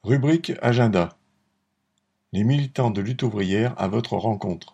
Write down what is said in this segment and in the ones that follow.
Rubrique Agenda. Les militants de lutte ouvrière à votre rencontre.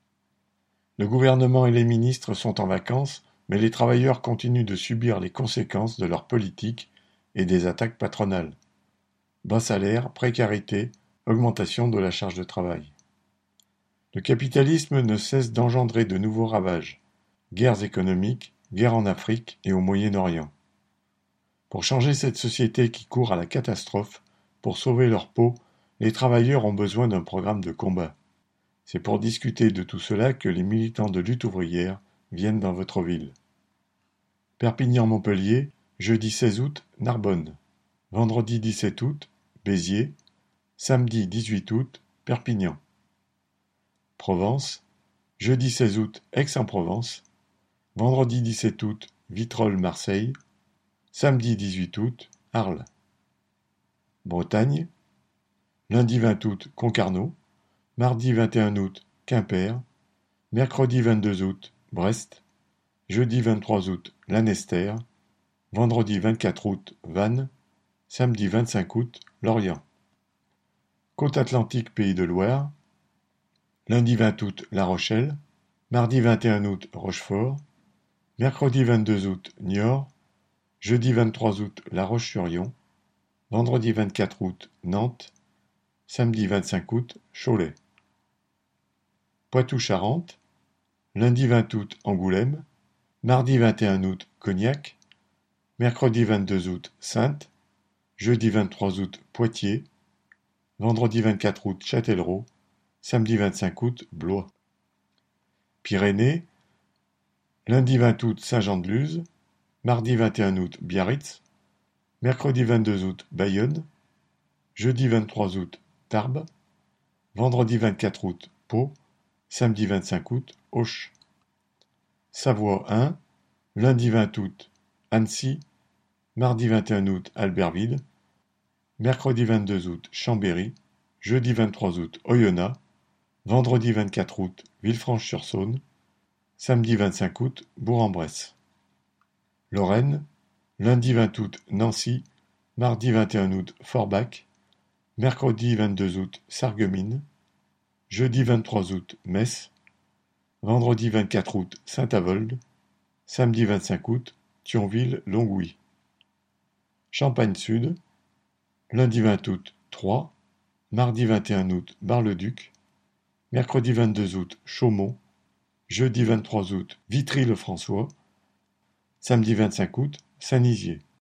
Le gouvernement et les ministres sont en vacances, mais les travailleurs continuent de subir les conséquences de leur politique et des attaques patronales. Bas salaire, précarité, augmentation de la charge de travail. Le capitalisme ne cesse d'engendrer de nouveaux ravages. Guerres économiques, guerres en Afrique et au Moyen-Orient. Pour changer cette société qui court à la catastrophe, pour sauver leur peau, les travailleurs ont besoin d'un programme de combat. C'est pour discuter de tout cela que les militants de lutte ouvrière viennent dans votre ville. Perpignan-Montpellier, jeudi 16 août, Narbonne. Vendredi 17 août, Béziers. Samedi 18 août, Perpignan. Provence, jeudi 16 août, Aix-en-Provence. Vendredi 17 août, Vitrolles-Marseille. Samedi 18 août, Arles. Bretagne, lundi 20 août, Concarneau. Mardi 21 août, Quimper. Mercredi 22 août, Brest. Jeudi 23 août, Lanester. Vendredi 24 août, Vannes. Samedi 25 août, Lorient. Côte Atlantique, Pays de Loire. Lundi 20 août, La Rochelle. Mardi 21 août, Rochefort. Mercredi 22 août, Niort. Jeudi 23 août, La Roche-sur-Yon. Vendredi 24 août, Nantes. Samedi 25 août, Cholet. Poitou-Charentes. Lundi 20 août, Angoulême. Mardi 21 août, Cognac. Mercredi 22 août, Saintes. Jeudi 23 août, Poitiers. Vendredi 24 août, Châtellerault. Samedi 25 août, Blois. Pyrénées. Lundi 20 août, Saint-Jean-de-Luz. Mardi 21 août, Biarritz. Mercredi 22 août, Bayonne. Jeudi 23 août, Tarbes. Vendredi 24 août, Pau. Samedi 25 août, Auch. Savoie 1. Lundi 20 août, Annecy. Mardi 21 août, Albertville. Mercredi 22 août, Chambéry. Jeudi 23 août, Oyonnax. Vendredi 24 août, Villefranche-sur-Saône. Samedi 25 août, Bourg-en-Bresse. Lorraine. Lundi 20 août, Nancy. Mardi 21 août, Forbach. Mercredi 22 août, Sarreguemines. Jeudi 23 août, Metz. Vendredi 24 août, Saint-Avold. Samedi 25 août, Thionville-Longwy. Champagne-Sud. Lundi 20 août, Troyes. Mardi 21 août, Bar-le-Duc. Mercredi 22 août, Chaumont. Jeudi 23 août, Vitry-le-François. Samedi 25 août, Saint-Nizier.